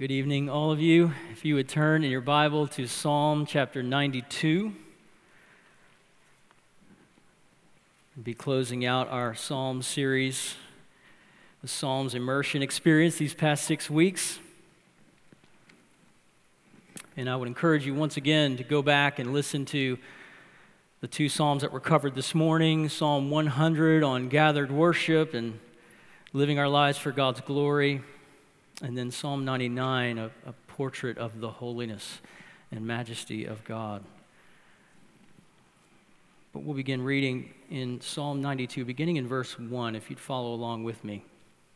Good evening, all of you. If you would turn in your Bible to Psalm chapter 92. We'll be closing out our Psalm series, the Psalms Immersion Experience these past 6 weeks. And I would encourage you once again to go back and listen to the two Psalms that were covered this morning, Psalm 100 on gathered worship and living our lives for God's glory, and then Psalm 99, a portrait of the holiness and majesty of God. But we'll begin reading in Psalm 92, beginning in verse 1, if you'd follow along with me.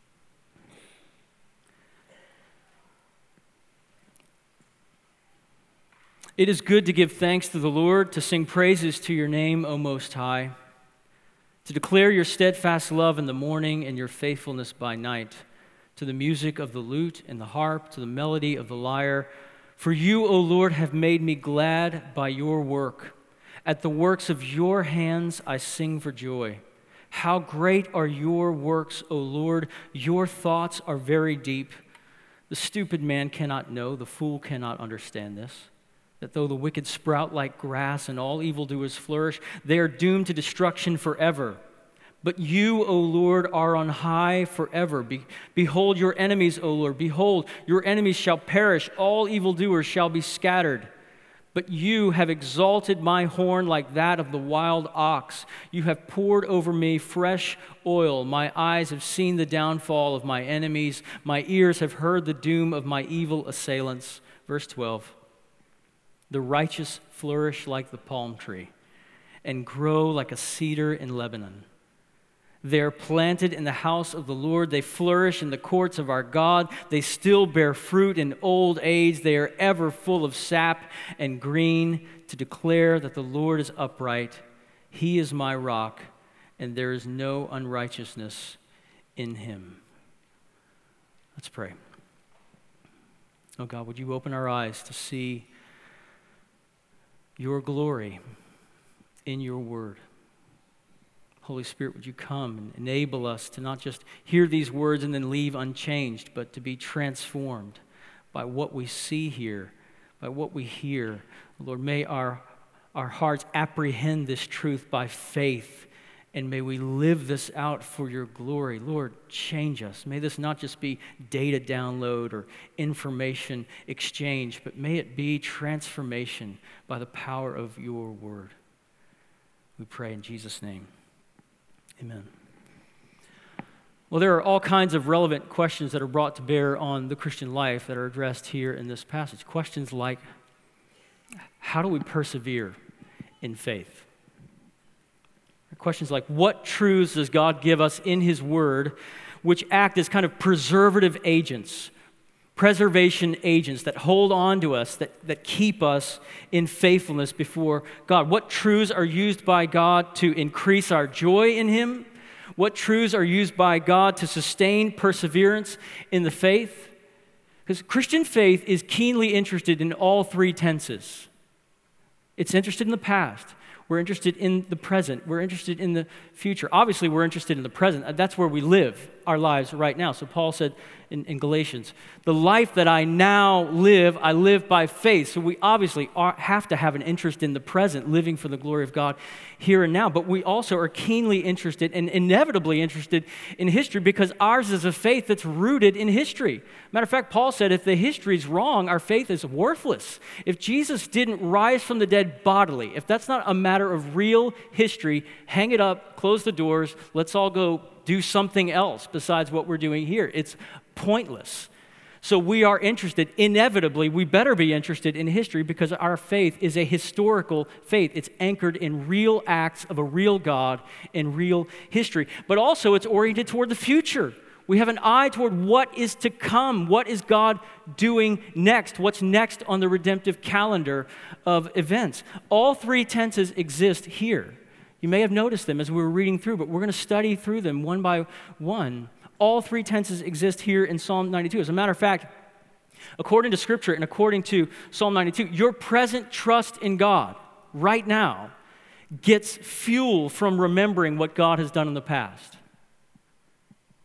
It is good to give thanks to the Lord, to sing praises to your name, O Most High, to declare your steadfast love in the morning and your faithfulness by night, to the music of the lute and the harp, to the melody of the lyre. For you, O Lord, have made me glad by your work. At the works of your hands I sing for joy. How great are your works, O Lord! Your thoughts are very deep. The stupid man cannot know, the fool cannot understand this, that though the wicked sprout like grass and all evildoers flourish, they are doomed to destruction forever. But you, O Lord, are on high forever. Behold your enemies, O Lord. Behold, your enemies shall perish. All evildoers shall be scattered. But you have exalted my horn like that of the wild ox. You have poured over me fresh oil. My eyes have seen the downfall of my enemies. My ears have heard the doom of my evil assailants. Verse 12. The righteous flourish like the palm tree and grow like a cedar in Lebanon. They are planted in the house of the Lord. They flourish in the courts of our God. They still bear fruit in old age. They are ever full of sap and green, to declare that the Lord is upright. He is my rock, and there is no unrighteousness in him. Let's pray. Oh God, would you open our eyes to see your glory in your word? Holy Spirit, would you come and enable us to not just hear these words and then leave unchanged, but to be transformed by what we see here, by what we hear. Lord, may our hearts apprehend this truth by faith, and may we live this out for your glory. Lord, change us. May this not just be data download or information exchange, but may it be transformation by the power of your word. We pray in Jesus' name. Amen. Well, there are all kinds of relevant questions that are brought to bear on the Christian life that are addressed here in this passage. Questions like, how do we persevere in faith? Questions like, what truths does God give us in his word which act as kind of preservative agents, preservation agents that hold on to us, that keep us in faithfulness before God? What truths are used by God to increase our joy in him? What truths are used by God to sustain perseverance in the faith? Because Christian faith is keenly interested in all three tenses. It's interested in the past. We're interested in the present. We're interested in the future. Obviously, we're interested in the present. That's where we live our lives right now. So Paul said in Galatians, the life that I now live, I live by faith. So we obviously have to have an interest in the present, living for the glory of God here and now. But we also are keenly interested and inevitably interested in history, because ours is a faith that's rooted in history. Matter of fact, Paul said if the history is wrong, our faith is worthless. If Jesus didn't rise from the dead bodily, if that's not a matter of real history, hang it up, close the doors, let's all go do something else besides what we're doing here. It's pointless. So we are interested, inevitably, we better be interested in history, because our faith is a historical faith. It's anchored in real acts of a real God in real history. But also it's oriented toward the future. We have an eye toward what is to come. What is God doing next? What's next on the redemptive calendar of events? All three tenses exist here. You may have noticed them as we were reading through, but we're going to study through them one by one. All three tenses exist here in Psalm 92. As a matter of fact, according to Scripture and according to Psalm 92, your present trust in God right now gets fuel from remembering what God has done in the past.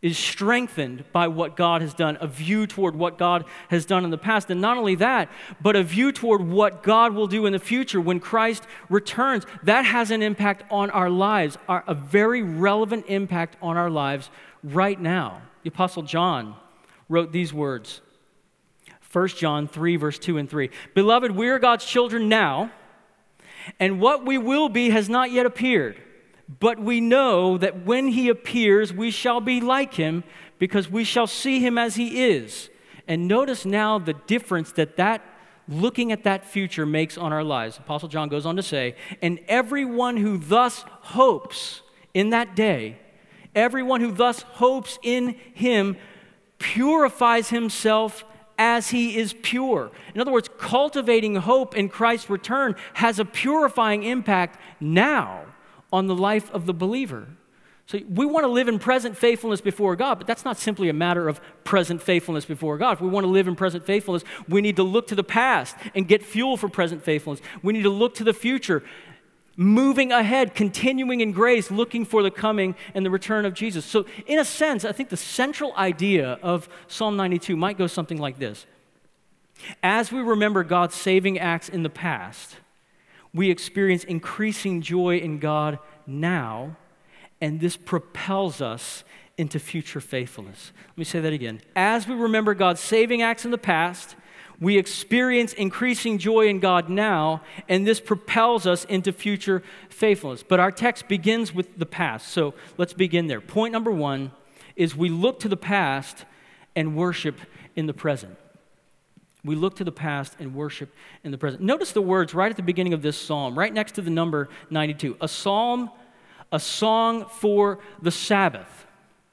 is strengthened by what God has done, a view toward what God has done in the past. And not only that, but a view toward what God will do in the future when Christ returns. That has an impact on our lives, a very relevant impact on our lives right now. The Apostle John wrote these words, 1 John 3, verse 2 and 3. Beloved, we are God's children now, and what we will be has not yet appeared. But we know that when he appears, we shall be like him, because we shall see him as he is. And notice now the difference that looking at that future makes on our lives. Apostle John goes on to say, and everyone who thus hopes in that day, everyone who thus hopes in him purifies himself as he is pure. In other words, cultivating hope in Christ's return has a purifying impact now on the life of the believer. So we want to live in present faithfulness before God, but that's not simply a matter of present faithfulness before God. If we want to live in present faithfulness, we need to look to the past and get fuel for present faithfulness. We need to look to the future, moving ahead, continuing in grace, looking for the coming and the return of Jesus. So in a sense, I think the central idea of Psalm 92 might go something like this. As we remember God's saving acts in the past, we experience increasing joy in God now, and this propels us into future faithfulness. Let me say that again. As we remember God's saving acts in the past, we experience increasing joy in God now, and this propels us into future faithfulness. But our text begins with the past, so let's begin there. Point number one is we look to the past and worship in the present. We look to the past and worship in the present. Notice the words right at the beginning of this psalm, right next to the number 92. A psalm, a song for the Sabbath.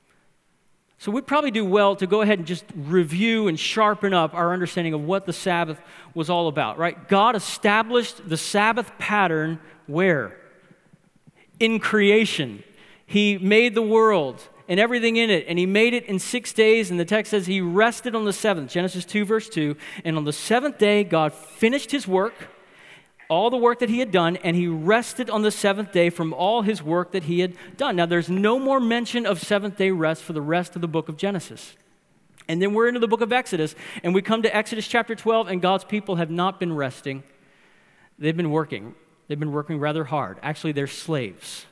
So we'd probably do well to go ahead and just review and sharpen up our understanding of what the Sabbath was all about, right? God established the Sabbath pattern where? In creation. He made the world and everything in it, and he made it in 6 days, and the text says he rested on the seventh, Genesis 2, verse 2, and on the seventh day, God finished his work, all the work that he had done, and he rested on the seventh day from all his work that he had done. Now, there's no more mention of seventh-day rest for the rest of the book of Genesis. And then we're into the book of Exodus, and we come to Exodus chapter 12, and God's people have not been resting. They've been working. They've been working rather hard. Actually, they're slaves.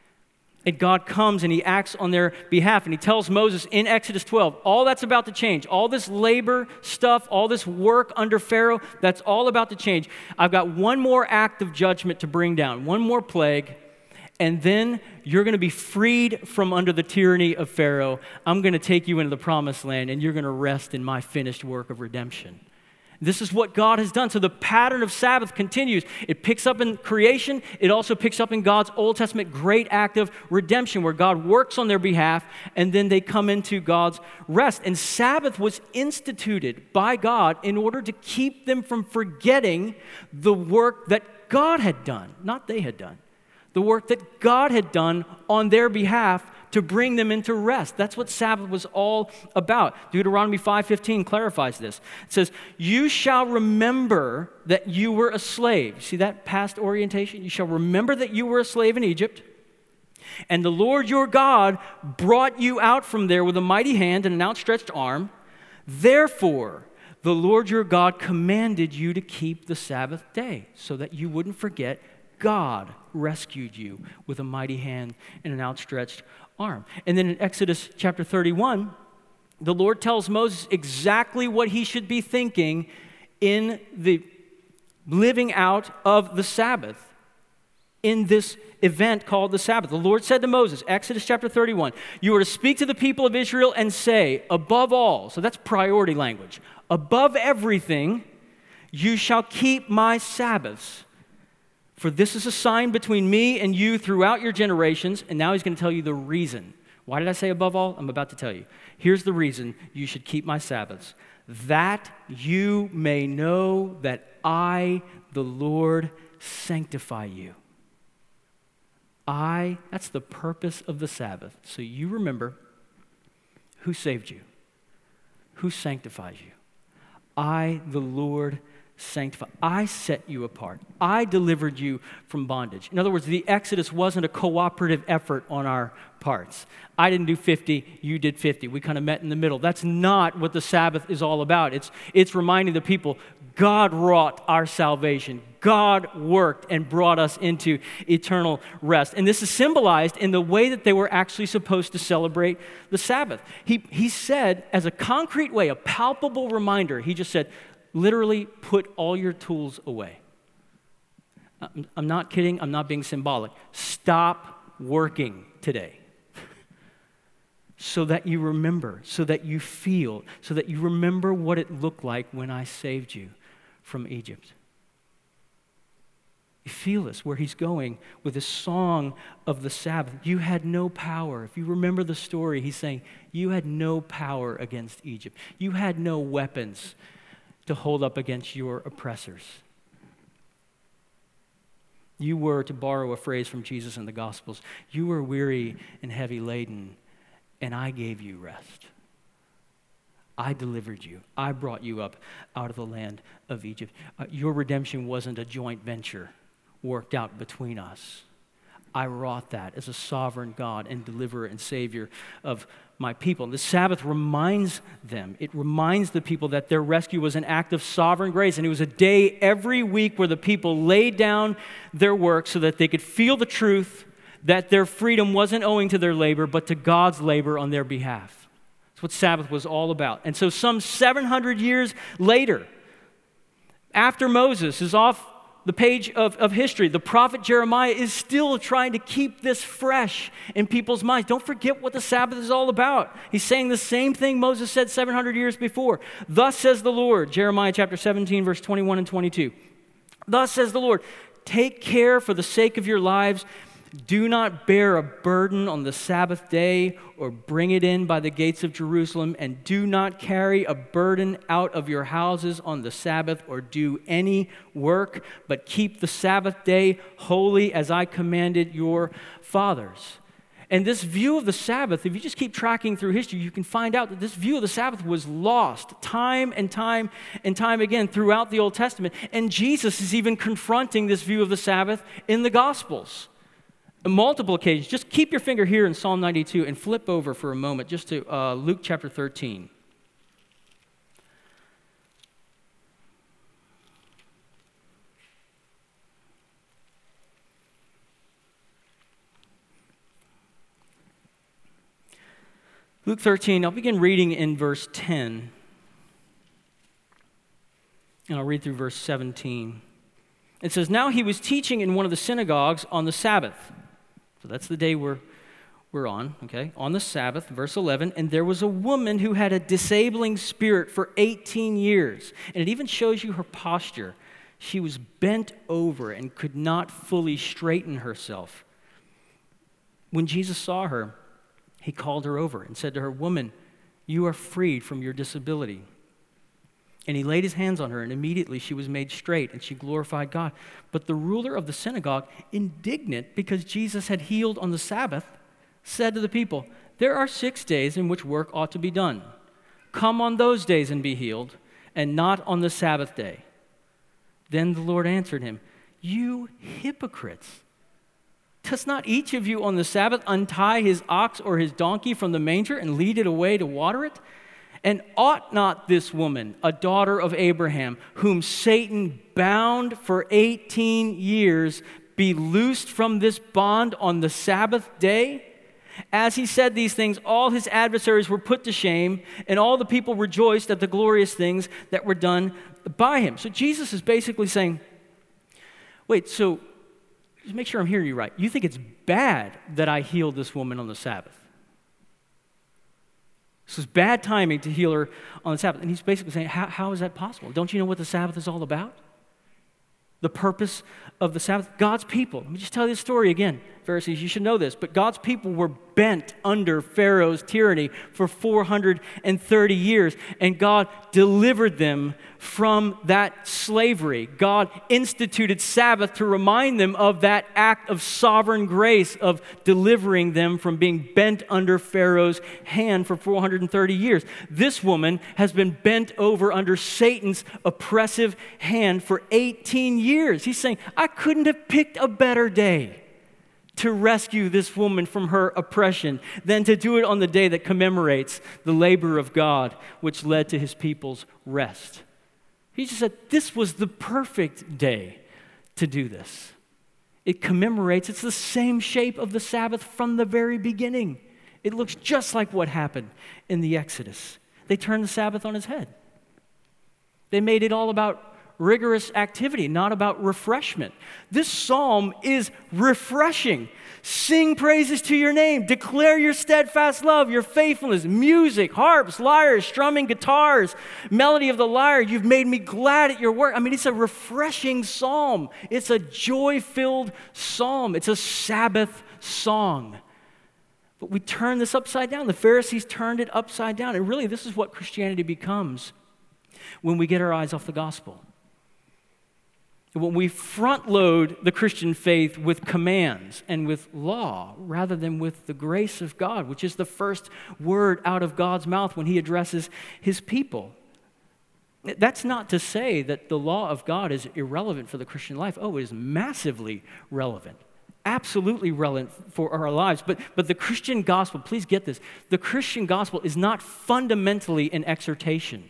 And God comes and he acts on their behalf, and he tells Moses in Exodus 12, all that's about to change. All this labor stuff, all this work under Pharaoh, that's all about to change. I've got one more act of judgment to bring down, one more plague, and then you're going to be freed from under the tyranny of Pharaoh. I'm going to take you into the promised land, and you're going to rest in my finished work of redemption. This is what God has done. So the pattern of Sabbath continues. It picks up in creation. It also picks up in God's Old Testament great act of redemption, where God works on their behalf, and then they come into God's rest. And Sabbath was instituted by God in order to keep them from forgetting the work that God had done, not they had done. The work that God had done on their behalf to bring them into rest. That's what Sabbath was all about. Deuteronomy 5:15 clarifies this. It says, you shall remember that you were a slave. See that past orientation? You shall remember that you were a slave in Egypt, and the Lord your God brought you out from there with a mighty hand and an outstretched arm. Therefore, the Lord your God commanded you to keep the Sabbath day so that you wouldn't forget God rescued you with a mighty hand and an outstretched arm. And then in Exodus chapter 31, the Lord tells Moses exactly what he should be thinking in the living out of the Sabbath in this event called the Sabbath. The Lord said to Moses, Exodus chapter 31, you are to speak to the people of Israel and say, above all, so that's priority language, above everything, you shall keep my Sabbaths. For this is a sign between me and you throughout your generations. And now he's going to tell you the reason. Why did I say above all? I'm about to tell you. Here's the reason you should keep my Sabbaths. That you may know that I, the Lord, sanctify you. That's the purpose of the Sabbath. So you remember who saved you, who sanctifies you. I, the Lord, sanctify. I set you apart. I delivered you from bondage. In other words, the Exodus wasn't a cooperative effort on our parts. I didn't do 50, you did 50. We kind of met in the middle. That's not what the Sabbath is all about. It's reminding the people, God wrought our salvation. God worked and brought us into eternal rest. And this is symbolized in the way that they were actually supposed to celebrate the Sabbath. He said, as a concrete way, a palpable reminder, he just said, literally, put all your tools away. I'm not kidding. I'm not being symbolic. Stop working today. So that you remember, so that you feel, so that you remember what it looked like when I saved you from Egypt. You feel this, where he's going with this song of the Sabbath. You had no power. If you remember the story, he's saying, you had no power against Egypt. You had no weapons to hold up against your oppressors. You were, to borrow a phrase from Jesus in the Gospels, you were weary and heavy laden, and I gave you rest. I delivered you. I brought you up out of the land of Egypt. Your redemption wasn't a joint venture worked out between us. I wrought that as a sovereign God and deliverer and Savior of my people. And the Sabbath reminds them, it reminds the people that their rescue was an act of sovereign grace. And it was a day every week where the people laid down their work so that they could feel the truth that their freedom wasn't owing to their labor, but to God's labor on their behalf. That's what Sabbath was all about. And so some 700 years later, after Moses is off the page of history, the prophet Jeremiah is still trying to keep this fresh in people's minds. Don't forget what the Sabbath is all about. He's saying the same thing Moses said 700 years before. Thus says the Lord, Jeremiah chapter 17, verse 21 and 22. Thus says the Lord, take care for the sake of your lives. Do not bear a burden on the Sabbath day or bring it in by the gates of Jerusalem, and do not carry a burden out of your houses on the Sabbath or do any work, but keep the Sabbath day holy as I commanded your fathers. And this view of the Sabbath, if you just keep tracking through history, you can find out that this view of the Sabbath was lost time and time and time again throughout the Old Testament. And Jesus is even confronting this view of the Sabbath in the Gospels. On multiple occasions. Just keep your finger here in Psalm 92 and flip over for a moment just to Luke chapter 13. Luke 13, I'll begin reading in verse 10, and I'll read through verse 17. It says, now he was teaching in one of the synagogues on the Sabbath. So that's the day we're on, okay? On the Sabbath, verse 11, and there was a woman who had a disabling spirit for 18 years. And it even shows you her posture. She was bent over and could not fully straighten herself. When Jesus saw her, he called her over and said to her, woman, you are freed from your disability. And he laid his hands on her, and immediately she was made straight, and she glorified God. But the ruler of the synagogue, indignant because Jesus had healed on the Sabbath, said to the people, there are 6 days in which work ought to be done. Come on those days and be healed, and not on the Sabbath day. Then the Lord answered him, you hypocrites! Does not each of you on the Sabbath untie his ox or his donkey from the manger and lead it away to water it? And ought not this woman, a daughter of Abraham, whom Satan bound for 18 years, be loosed from this bond on the Sabbath day? As he said these things, all his adversaries were put to shame, and all the people rejoiced at the glorious things that were done by him. So Jesus is basically saying, wait, so just make sure I'm hearing you right. You think it's bad that I healed this woman on the Sabbath? This was bad timing to heal her on the Sabbath. And he's basically saying, how is that possible? Don't you know what the Sabbath is all about? The purpose of the Sabbath? God's people. Let me just tell you the story again. Pharisees, you should know this, but God's people were bent under Pharaoh's tyranny for 430 years, and God delivered them from that slavery. God instituted Sabbath to remind them of that act of sovereign grace of delivering them from being bent under Pharaoh's hand for 430 years. This woman has been bent over under Satan's oppressive hand for 18 years. He's saying, I couldn't have picked a better day to rescue this woman from her oppression than to do it on the day that commemorates the labor of God, which led to his people's rest. He just said, this was the perfect day to do this. It commemorates, it's the same shape of the Sabbath from the very beginning. It looks just like what happened in the Exodus. They turned the Sabbath on its head. They made it all about rigorous activity, not about refreshment. This psalm is refreshing. Sing praises to your name. Declare your steadfast love, your faithfulness, music, harps, lyres, strumming guitars, melody of the lyre. You've made me glad at your work. I mean, it's a refreshing psalm. It's a joy-filled psalm. It's a Sabbath song. But we turn this upside down. The Pharisees turned it upside down. And really, this is what Christianity becomes when we get our eyes off the gospel. When we front load the Christian faith with commands and with law rather than with the grace of God, which is the first word out of God's mouth when he addresses his people. That's not to say that the law of God is irrelevant for the Christian life. Oh, it is massively relevant. Absolutely relevant for our lives. But the Christian gospel, please get this, the Christian gospel is not fundamentally an exhortation.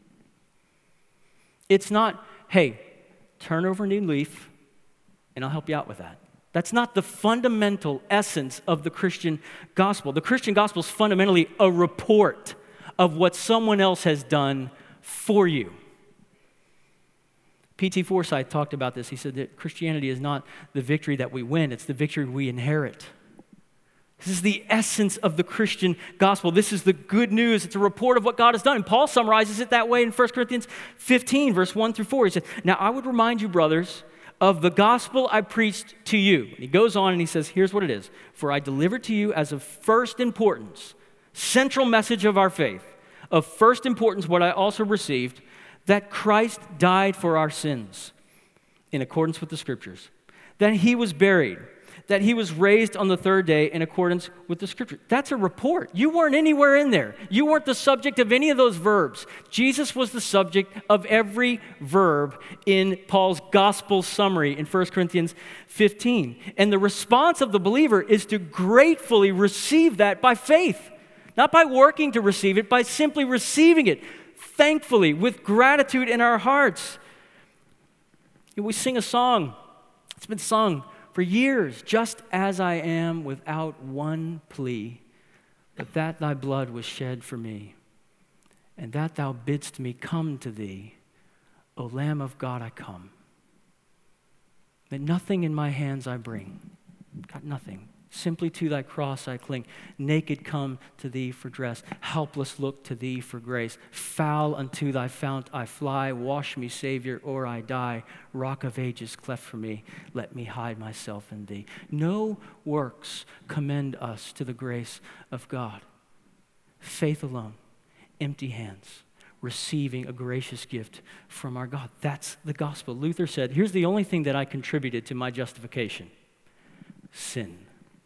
It's not, hey, turn over a new leaf, and I'll help you out with that. That's not the fundamental essence of the Christian gospel. The Christian gospel is fundamentally a report of what someone else has done for you. P.T. Forsyth talked about this. He said that Christianity is not the victory that we win, it's the victory we inherit. This is the essence of the Christian gospel. This is the good news. It's a report of what God has done. And Paul summarizes it that way in 1 Corinthians 15, verse 1 through 4. He says, now I would remind you, brothers, of the gospel I preached to you. And he goes on and he says, here's what it is. For I delivered to you as of first importance, central message of our faith, of first importance what I also received, that Christ died for our sins in accordance with the Scriptures. Then he was buried, that he was raised on the third day in accordance with the Scripture. That's a report. You weren't anywhere in there. You weren't the subject of any of those verbs. Jesus was the subject of every verb in Paul's gospel summary in 1 Corinthians 15. And the response of the believer is to gratefully receive that by faith, not by working to receive it, by simply receiving it thankfully with gratitude in our hearts. We sing a song. It's been sung for years, just as I am without one plea, but that thy blood was shed for me, and that thou bidst me come to thee, O Lamb of God, I come. That nothing in my hands I bring, got nothing. Simply to thy cross I cling. Naked come to thee for dress. Helpless look to thee for grace. Foul unto thy fount I fly. Wash me, Savior, or I die. Rock of ages cleft for me. Let me hide myself in thee. No works commend us to the grace of God. Faith alone. Empty hands. Receiving a gracious gift from our God. That's the gospel. Luther said, here's the only thing that I contributed to my justification. Sin.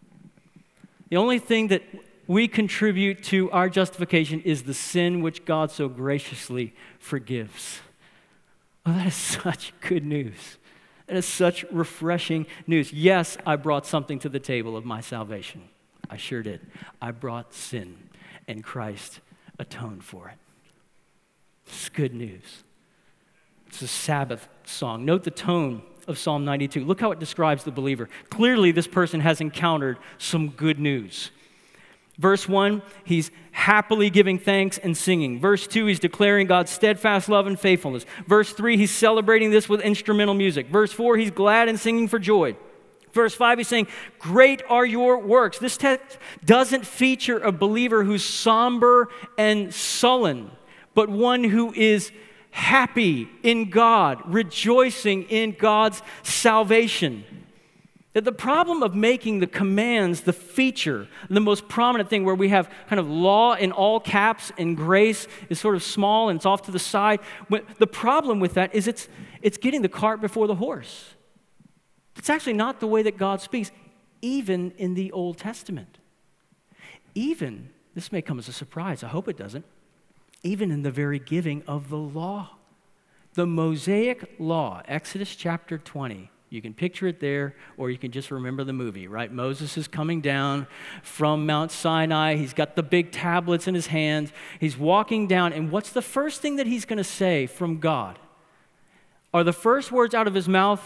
The only thing that we contribute to our justification is the sin which God so graciously forgives. Oh, that is such good news. That is such refreshing news. Yes, I brought something to the table of my salvation. I sure did. I brought sin, and Christ atoned for it. It's good news. It's a Sabbath song. Note the tone of Psalm 92. Look how it describes the believer. Clearly, this person has encountered some good news. Verse 1, he's happily giving thanks and singing. Verse 2, he's declaring God's steadfast love and faithfulness. Verse 3, he's celebrating this with instrumental music. Verse 4, he's glad and singing for joy. Verse 5, he's saying, great are your works. This text doesn't feature a believer who's somber and sullen, but one who is happy in God, rejoicing in God's salvation. That the problem of making the commands the feature, the most prominent thing, where we have kind of law in all caps and grace is sort of small and it's off to the side. The problem with that is it's getting the cart before the horse. It's actually not the way that God speaks, even in the Old Testament. Even, this may come as a surprise, I hope it doesn't, even in the very giving of the law. The Mosaic law, Exodus chapter 20. You can picture it there, or you can just remember the movie, right? Moses is coming down from Mount Sinai. He's got the big tablets in his hands. He's walking down, and what's the first thing that he's going to say from God? Are the first words out of his mouth,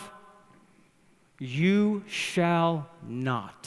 "You shall not"?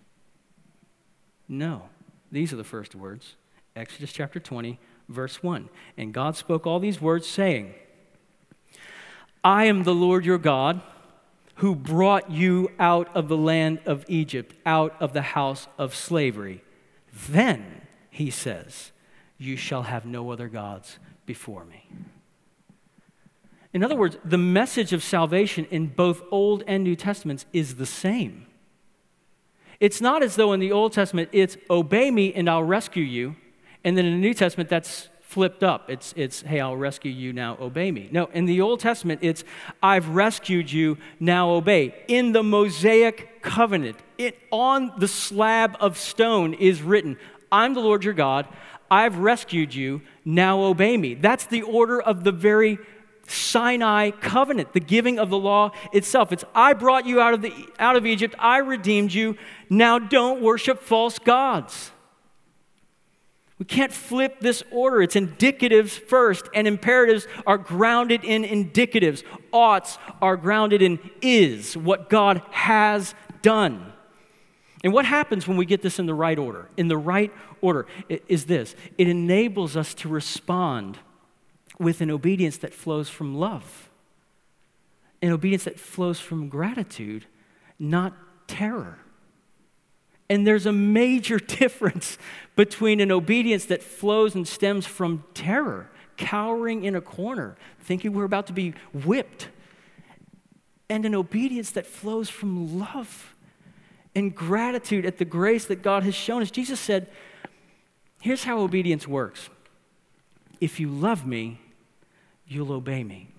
No, these are the first words. Exodus chapter 20, verse 1. And God spoke all these words, saying, "I am the Lord your God, who brought you out of the land of Egypt, out of the house of slavery. Then," he says, "you shall have no other gods before me." In other words, the message of salvation in both Old and New Testaments is the same. It's not as though in the Old Testament it's "obey me and I'll rescue you," and then in the New Testament that's flipped up. It's "hey, I'll rescue you, now obey me." No, in the Old Testament, it's "I've rescued you, now obey." In the Mosaic covenant, on the slab of stone is written, "I'm the Lord your God, I've rescued you, now obey me." That's the order of the very Sinai covenant, the giving of the law itself. It's "I brought you out of Egypt, I redeemed you, now don't worship false gods." We can't flip this order. It's indicatives first, and imperatives are grounded in indicatives. Oughts are grounded in is, what God has done. And what happens when we get this in the right order? In the right order is this. It enables us to respond with an obedience that flows from love, an obedience that flows from gratitude, not terror. And there's a major difference between an obedience that flows and stems from terror, cowering in a corner, thinking we're about to be whipped, and an obedience that flows from love and gratitude at the grace that God has shown us. Jesus said, here's how obedience works. If you love me, you'll obey me.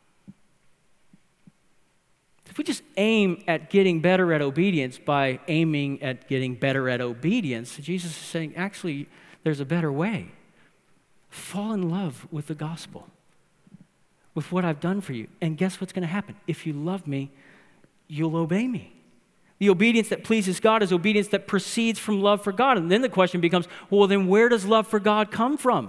If we just aim at getting better at obedience by aiming at getting better at obedience, Jesus is saying, actually, there's a better way. Fall in love with the gospel, with what I've done for you. And guess what's going to happen? If you love me, you'll obey me. The obedience that pleases God is obedience that proceeds from love for God. And then the question becomes, well, then where does love for God come from?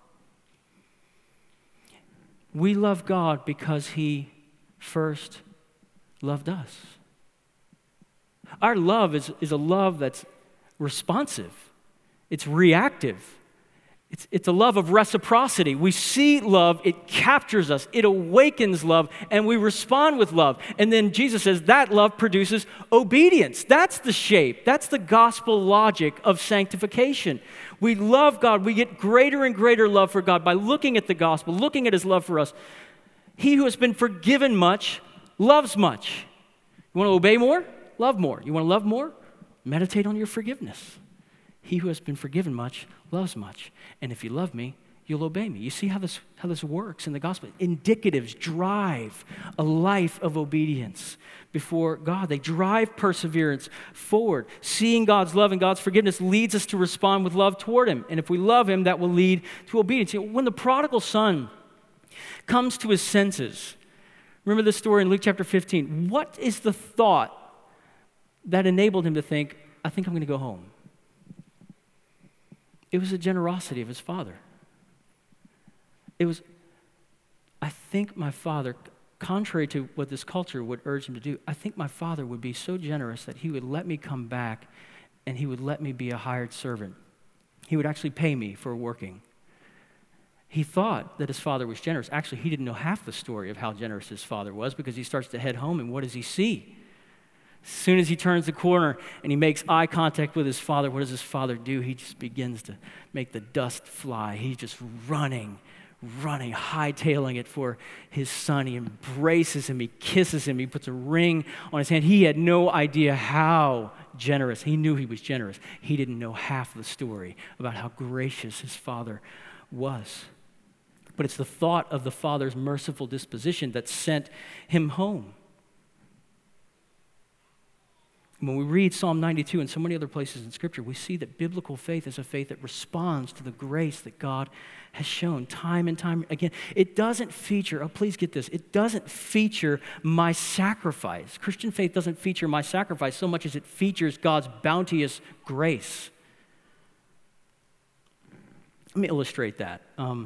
We love God because he first loved us. Our love is a love that's responsive. It's reactive. It's a love of reciprocity. We see love, it captures us, it awakens love, and we respond with love. And then Jesus says that love produces obedience. That's the shape. That's the gospel logic of sanctification. We love God. We get greater and greater love for God by looking at the gospel, looking at his love for us. He who has been forgiven much loves much. You want to obey more? Love more. You want to love more? Meditate on your forgiveness. He who has been forgiven much loves much. And if you love me, you'll obey me. You see how this works in the gospel. Indicatives drive a life of obedience before God. They drive perseverance forward. Seeing God's love and God's forgiveness leads us to respond with love toward him. And if we love him, that will lead to obedience. When the prodigal son comes to his senses, remember this story in Luke chapter 15. What is the thought that enabled him to think, I think I'm going to go home? It was the generosity of his father. It was, I think my father, contrary to what this culture would urge him to do, I think my father would be so generous that he would let me come back and he would let me be a hired servant. He would actually pay me for working. He thought that his father was generous. Actually, he didn't know half the story of how generous his father was, because he starts to head home, and what does he see? As soon as he turns the corner and he makes eye contact with his father, what does his father do? He just begins to make the dust fly. He's just running running, hightailing it for his son. He embraces him, he kisses him, he puts a ring on his hand. He had no idea how generous. He knew he was generous. He didn't know half the story about how gracious his father was. But it's the thought of the father's merciful disposition that sent him home. When we read Psalm 92 and so many other places in Scripture, we see that biblical faith is a faith that responds to the grace that God has shown time and time again. It doesn't feature, please get this, it doesn't feature my sacrifice. Christian faith doesn't feature my sacrifice so much as it features God's bounteous grace. Let me illustrate that.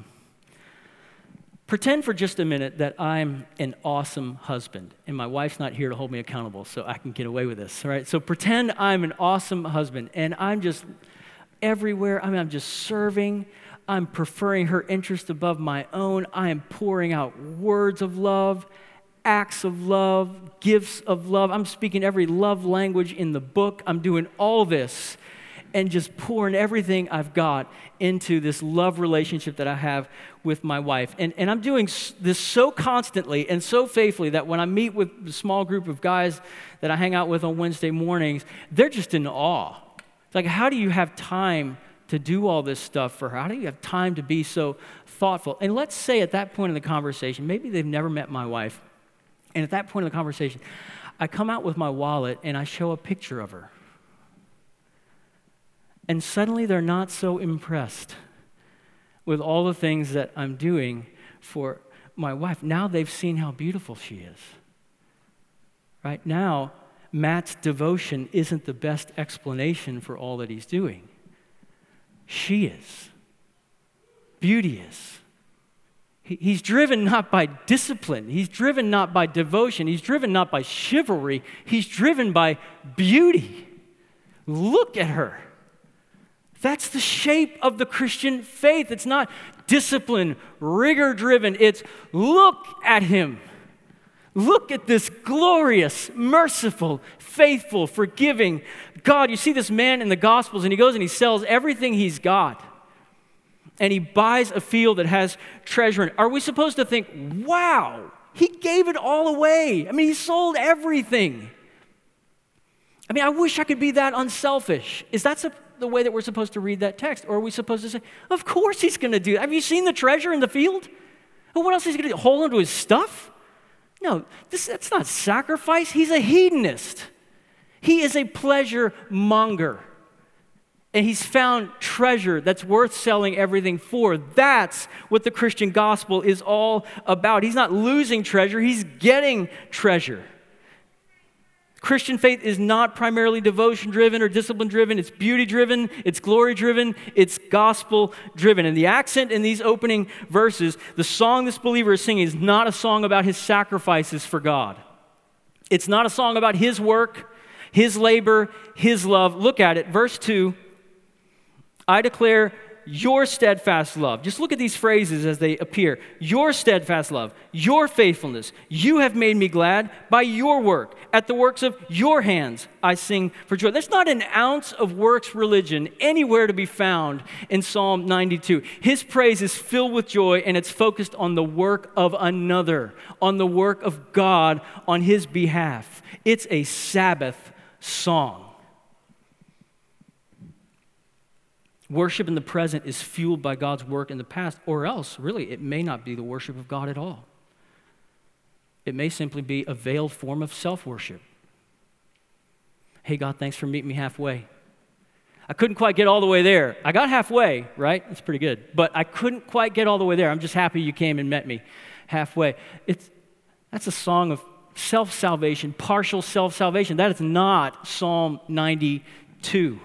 Pretend for just a minute that I'm an awesome husband, and my wife's not here to hold me accountable, so I can get away with this, all right? So pretend I'm an awesome husband, and I'm just everywhere. I'm just serving. I'm preferring her interest above my own. I am pouring out words of love, acts of love, gifts of love. I'm speaking every love language in the book. I'm doing all this and just pouring everything I've got into this love relationship that I have with my wife. And I'm doing this so constantly and so faithfully that when I meet with the small group of guys that I hang out with on Wednesday mornings, they're just in awe. It's like, how do you have time to do all this stuff for her? How do you have time to be so thoughtful? And let's say at that point in the conversation, maybe they've never met my wife, and at that point in the conversation, I come out with my wallet and I show a picture of her. And suddenly they're not so impressed with all the things that I'm doing for my wife. Now they've seen how beautiful she is. Right now, Matt's devotion isn't the best explanation for all that he's doing. She is. Beauty is. He's driven not by discipline. He's driven not by devotion. He's driven not by chivalry. He's driven by beauty. Look at her. That's the shape of the Christian faith. It's not discipline, rigor-driven. It's look at him. Look at this glorious, merciful, faithful, forgiving God. You see this man in the Gospels, and he goes and he sells everything he's got. And he buys a field that has treasure in it. Are we supposed to think, wow, he gave it all away? I mean, he sold everything. I mean, I wish I could be that unselfish. Is that the way that we're supposed to read that text? Or are we supposed to say, of course he's going to do that. Have you seen the treasure in the field? Well, what else is he going to do? Hold on to his stuff? No, that's not sacrifice. He's a hedonist. He is a pleasure monger. And he's found treasure that's worth selling everything for. That's what the Christian gospel is all about. He's not losing treasure, he's getting treasure. Christian faith is not primarily devotion-driven or discipline-driven. It's beauty-driven, it's glory-driven, it's gospel-driven. And the accent in these opening verses, the song this believer is singing is not a song about his sacrifices for God. It's not a song about his work, his labor, his love. Look at it, verse 2. I declare your steadfast love. Just look at these phrases as they appear. Your steadfast love, your faithfulness. You have made me glad by your work. At the works of your hands, I sing for joy. There's not an ounce of works religion anywhere to be found in Psalm 92. His praise is filled with joy, and it's focused on the work of another, on the work of God on his behalf. It's a Sabbath song. Worship in the present is fueled by God's work in the past, or else, really, it may not be the worship of God at all. It may simply be a veiled form of self-worship. Hey, God, thanks for meeting me halfway. I couldn't quite get all the way there. I got halfway, right? That's pretty good. But I couldn't quite get all the way there. I'm just happy you came and met me halfway. That's a song of self-salvation, partial self-salvation. That is not Psalm 92.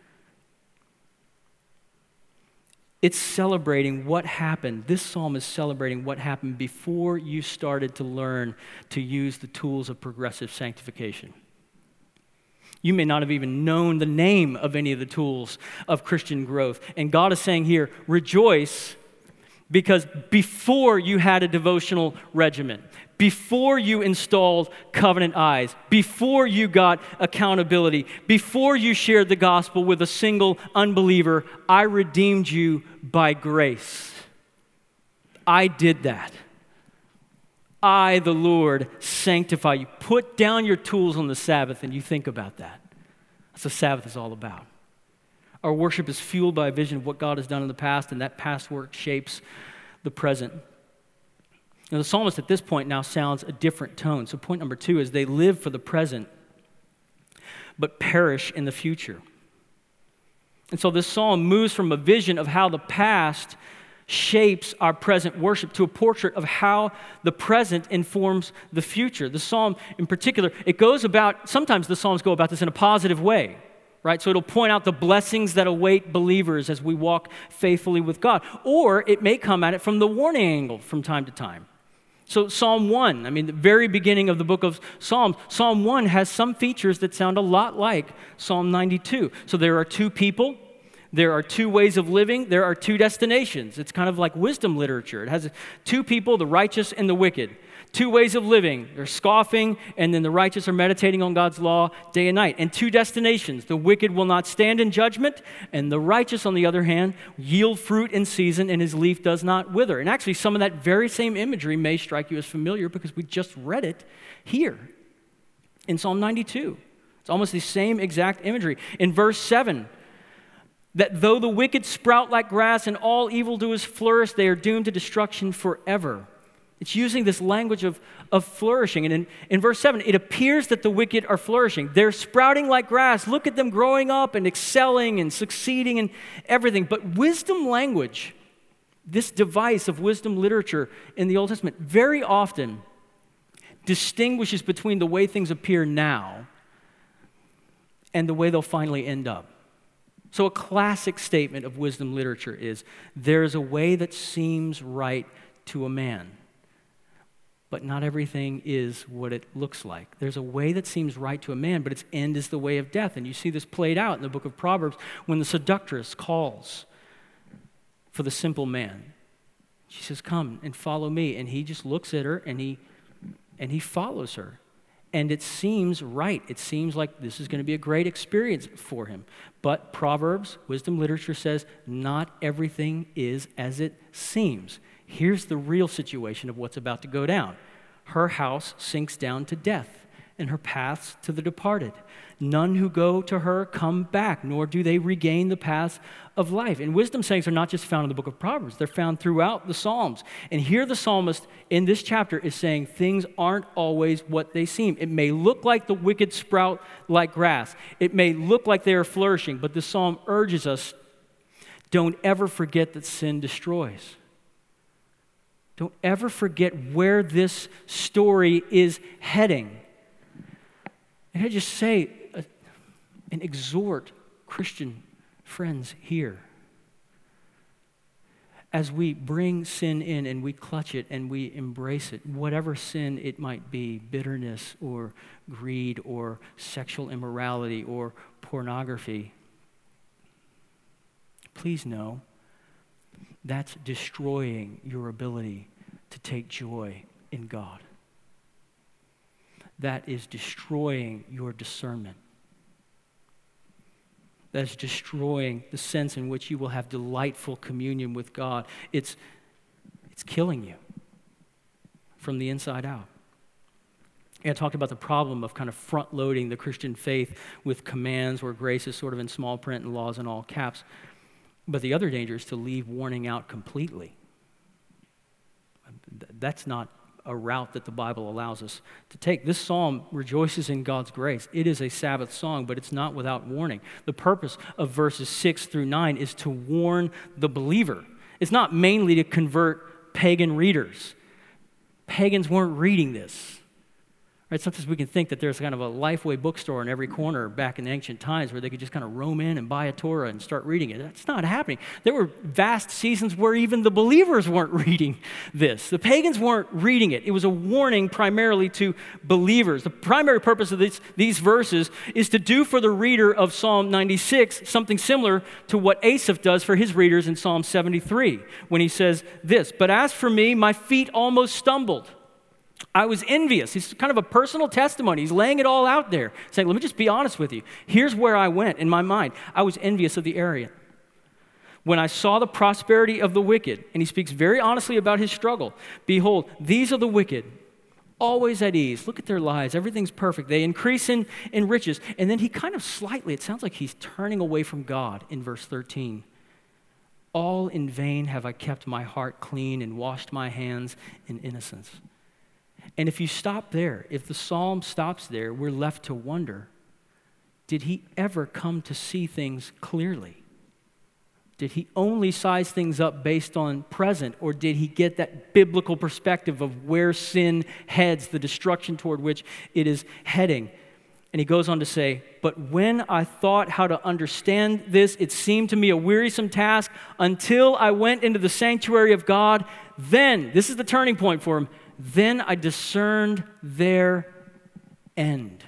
It's celebrating what happened. This psalm is celebrating what happened before you started to learn to use the tools of progressive sanctification. You may not have even known the name of any of the tools of Christian growth. And God is saying here, rejoice, because before you had a devotional regimen, before you installed covenant eyes, before you got accountability, before you shared the gospel with a single unbeliever, I redeemed you by grace. I did that. I, the Lord, sanctify you. Put down your tools on the Sabbath and you think about that. That's what Sabbath is all about. Our worship is fueled by a vision of what God has done in the past, and that past work shapes the present. Now, the psalmist at this point now sounds a different tone. So point number 2 is they live for the present, but perish in the future. And so this psalm moves from a vision of how the past shapes our present worship to a portrait of how the present informs the future. The psalm in particular, it goes about, sometimes the psalms go about this in a positive way, right? So it'll point out the blessings that await believers as we walk faithfully with God. Or it may come at it from the warning angle from time to time. So Psalm 1, the very beginning of the book of Psalms, Psalm 1 has some features that sound a lot like Psalm 92. So there are 2 people, there are 2 ways of living, there are 2 destinations. It's kind of like wisdom literature. It has 2 people, the righteous and the wicked. 2 ways of living. They're scoffing, and then the righteous are meditating on God's law day and night. And 2 destinations. The wicked will not stand in judgment, and the righteous, on the other hand, yield fruit in season, and his leaf does not wither. And actually, some of that very same imagery may strike you as familiar because we just read it here in Psalm 92. It's almost the same exact imagery. In verse 7, that though the wicked sprout like grass and all evildoers flourish, they are doomed to destruction forever. It's using this language of flourishing. And in verse 7, it appears that the wicked are flourishing. They're sprouting like grass. Look at them growing up and excelling and succeeding and everything. But wisdom language, this device of wisdom literature in the Old Testament, very often distinguishes between the way things appear now and the way they'll finally end up. So a classic statement of wisdom literature is, there is a way that seems right to a man, but not everything is what it looks like. There's a way that seems right to a man, but its end is the way of death. And you see this played out in the book of Proverbs when the seductress calls for the simple man. She says, come and follow me. And he just looks at her and he follows her. And it seems right. It seems like this is going to be a great experience for him. But Proverbs, wisdom literature says, not everything is as it seems. Here's the real situation of what's about to go down. Her house sinks down to death, and her paths to the departed. None who go to her come back, nor do they regain the paths of life. And wisdom sayings are not just found in the book of Proverbs. They're found throughout the Psalms. And here the psalmist in this chapter is saying things aren't always what they seem. It may look like the wicked sprout like grass. It may look like they are flourishing, but the psalm urges us, don't ever forget that sin destroys. Don't ever forget where this story is heading. And I just say and exhort Christian friends here, as we bring sin in and we clutch it and we embrace it, whatever sin it might be, bitterness or greed or sexual immorality or pornography, please know that's destroying your ability to take joy in God. That is destroying your discernment. That is destroying the sense in which you will have delightful communion with God. It's killing you from the inside out. And I talked about the problem of kind of front-loading the Christian faith with commands where grace is sort of in small print and laws in all caps. But the other danger is to leave warning out completely. That's not a route that the Bible allows us to take. This psalm rejoices in God's grace. It is a Sabbath song, but it's not without warning. The purpose of verses 6 through 9 is to warn the believer. It's not mainly to convert pagan readers. Pagans weren't reading this. Right? Sometimes we can think that there's kind of a Lifeway bookstore in every corner back in ancient times where they could just kind of roam in and buy a Torah and start reading it. That's not happening. There were vast seasons where even the believers weren't reading this. The pagans weren't reading it. It was a warning primarily to believers. The primary purpose of these verses is to do for the reader of Psalm 96 something similar to what Asaph does for his readers in Psalm 73 when he says this, "But as for me, my feet almost stumbled. I was envious." He's kind of a personal testimony. He's laying it all out there, saying, let me just be honest with you. Here's where I went in my mind. I was envious of the arrogant. when I saw the prosperity of the wicked, and he speaks very honestly about his struggle, behold, these are the wicked, always at ease. Look at their lives. Everything's perfect. They increase in riches. And then he kind of slightly, it sounds like he's turning away from God in verse 13. All in vain have I kept my heart clean and washed my hands in innocence. And if you stop there, if the psalm stops there, we're left to wonder, did he ever come to see things clearly? Did he only size things up based on present, or did he get that biblical perspective of where sin heads, the destruction toward which it is heading? And he goes on to say, but when I thought how to understand this, it seemed to me a wearisome task until I went into the sanctuary of God. Then, this is the turning point for him, then I discerned their end.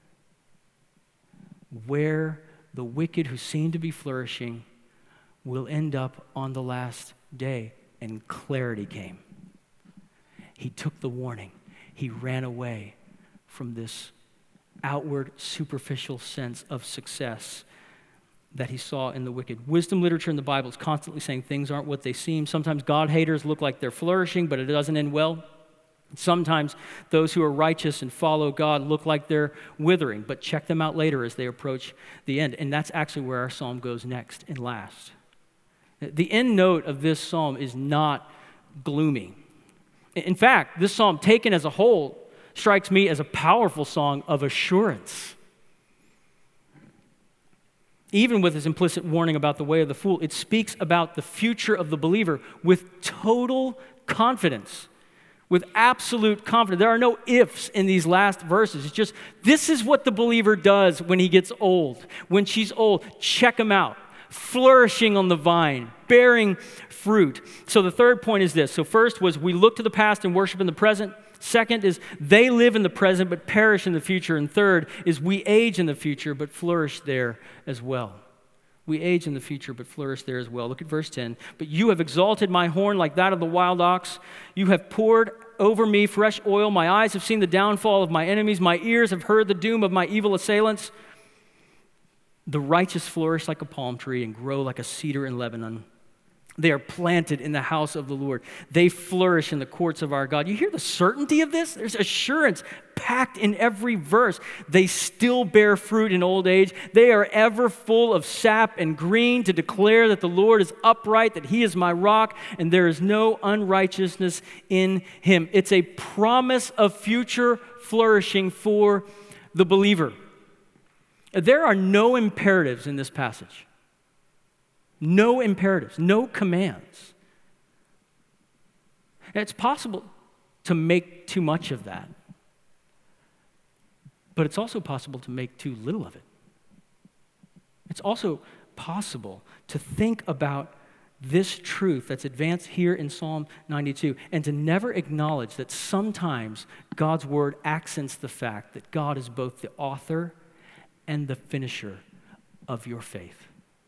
Where the wicked who seem to be flourishing will end up on the last day. And clarity came. He took the warning. He ran away from this outward, superficial sense of success that he saw in the wicked. Wisdom literature in the Bible is constantly saying things aren't what they seem. Sometimes God haters look like they're flourishing, but it doesn't end well. Sometimes those who are righteous and follow God look like they're withering, but check them out later as they approach the end. And that's actually where our psalm goes next and last. The end note of this psalm is not gloomy. In fact, this psalm taken as a whole strikes me as a powerful song of assurance. Even with its implicit warning about the way of the fool, it speaks about the future of the believer with total confidence, with absolute confidence. There are no ifs in these last verses. It's just, this is what the believer does when he gets old. When she's old, check him out. Flourishing on the vine, bearing fruit. So the third point is this. So first was we look to the past and worship in the present. Second is they live in the present but perish in the future. And third is we age in the future but flourish there as well. We age in the future but flourish there as well. Look at verse 10. But you have exalted my horn like that of the wild ox. You have poured over me fresh oil. My eyes have seen the downfall of my enemies. My ears have heard the doom of my evil assailants. The righteous flourish like a palm tree and grow like a cedar in Lebanon. They are planted in the house of the Lord. They flourish in the courts of our God. You hear the certainty of this? There's assurance packed in every verse. They still bear fruit in old age. They are ever full of sap and green to declare that the Lord is upright, that he is my rock, and there is no unrighteousness in him. It's a promise of future flourishing for the believer. There are no imperatives in this passage. No imperatives, no commands. And it's possible to make too much of that, but it's also possible to make too little of it. It's also possible to think about this truth that's advanced here in Psalm 92 and to never acknowledge that sometimes God's word accents the fact that God is both the author and the finisher of your faith.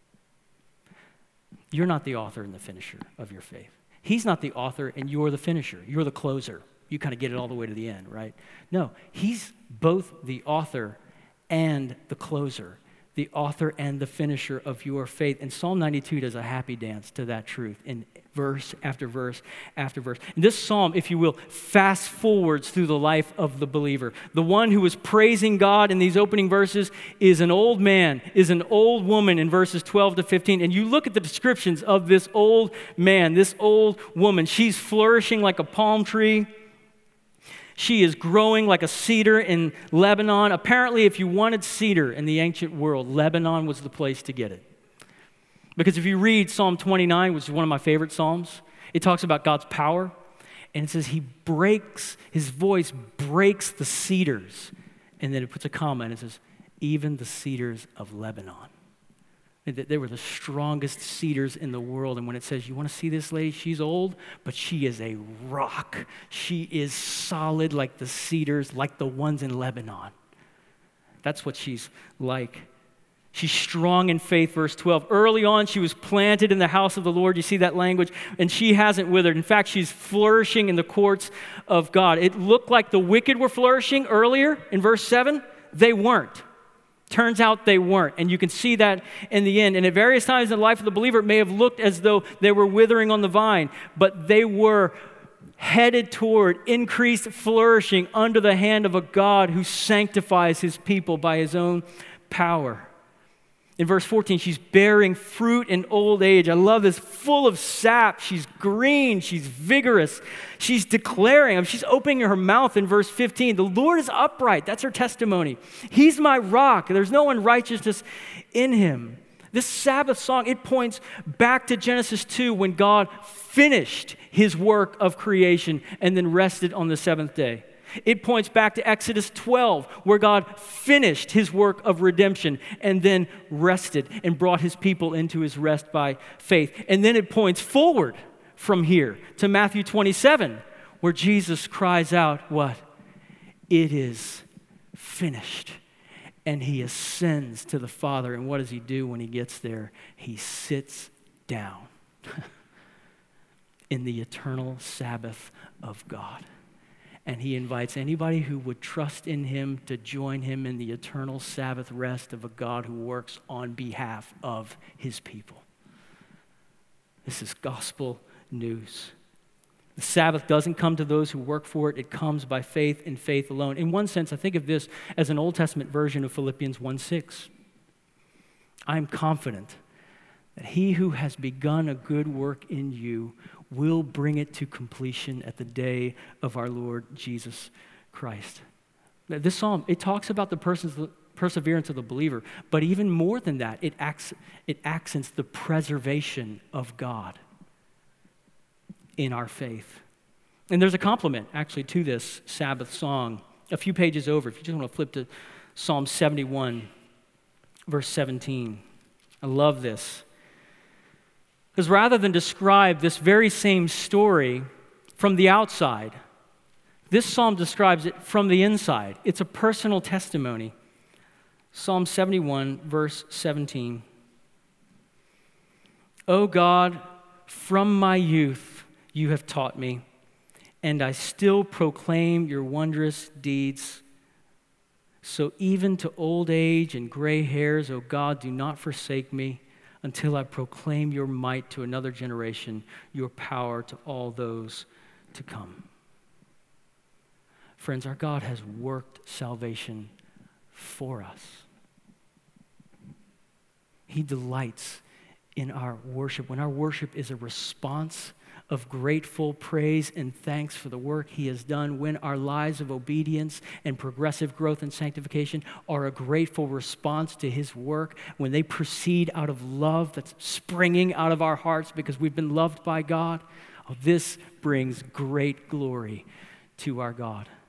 You're not the author and the finisher of your faith. He's not the author and you're the finisher. You're the closer. You kind of get it all the way to the end, right? No, he's both the author and the closer, the author and the finisher of your faith. And Psalm 92 does a happy dance to that truth in verse after verse after verse. And this psalm, if you will, fast forwards through the life of the believer. The one who is praising God in these opening verses is an old man, is an old woman in verses 12 to 15. And you look at the descriptions of this old man, this old woman. She's flourishing like a palm tree. She is growing like a cedar in Lebanon. Apparently, if you wanted cedar in the ancient world, Lebanon was the place to get it. Because if you read Psalm 29, which is one of my favorite psalms, it talks about God's power. And it says his voice breaks the cedars. And then it puts a comma and it says, even the cedars of Lebanon. They were the strongest cedars in the world. And when it says, you want to see this lady? She's old, but she is a rock. She is solid like the cedars, like the ones in Lebanon. That's what she's like. She's strong in faith, verse 12. Early on, she was planted in the house of the Lord. You see that language? And she hasn't withered. In fact, she's flourishing in the courts of God. It looked like the wicked were flourishing earlier in verse 7. They weren't. Turns out they weren't. And you can see that in the end. And at various times in the life of the believer, it may have looked as though they were withering on the vine, but they were headed toward increased flourishing under the hand of a God who sanctifies his people by his own power. In verse 14, she's bearing fruit in old age. I love this, full of sap. She's green. She's vigorous. She's declaring, she's opening her mouth in verse 15. The Lord is upright. That's her testimony. He's my rock. There's no unrighteousness in him. This Sabbath song, it points back to Genesis 2 when God finished his work of creation and then rested on the seventh day. It points back to Exodus 12, where God finished his work of redemption and then rested and brought his people into his rest by faith. And then it points forward from here to Matthew 27, where Jesus cries out, what? It is finished. And he ascends to the Father. And what does he do when he gets there? He sits down in the eternal Sabbath of God. And he invites anybody who would trust in him to join him in the eternal Sabbath rest of a God who works on behalf of his people. This is gospel news. The Sabbath doesn't come to those who work for it. It comes by faith and faith alone. In one sense, I think of this as an Old Testament version of Philippians 1:6. I'm confident that he who has begun a good work in you will bring it to completion at the day of our Lord Jesus Christ. This psalm, it talks about the perseverance of the believer, but even more than that, it accents the preservation of God in our faith. And there's a complement, actually, to this Sabbath song. A few pages over, if you just want to flip to Psalm 71, verse 17. I love this. Because rather than describe this very same story from the outside, this psalm describes it from the inside. It's a personal testimony. Psalm 71, verse 17. O God, from my youth you have taught me, and I still proclaim your wondrous deeds. So even to old age and gray hairs, O God, do not forsake me, until I proclaim your might to another generation, your power to all those to come. Friends, our God has worked salvation for us. He delights in our worship. When our worship is a response of grateful praise and thanks for the work he has done, when our lives of obedience and progressive growth and sanctification are a grateful response to his work, when they proceed out of love that's springing out of our hearts because we've been loved by God, this brings great glory to our God.